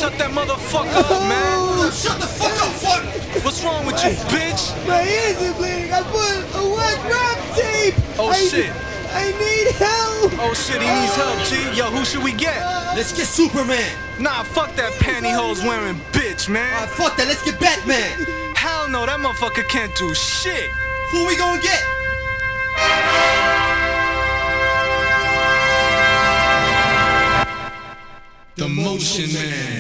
shut that motherfucker up, man. Shut the fuck up, fuck! What's wrong with you, bitch? My ears are bleeding. I put a wet rap tape. Oh, shit. I need help. Oh shit, he needs help, G. Yo, who should we get? Let's get Superman. Nah, fuck that pantyhose wearing bitch, man. Fuck that, let's get Batman. Hell no, that motherfucker can't do shit. Who we gonna get? The Motion Man.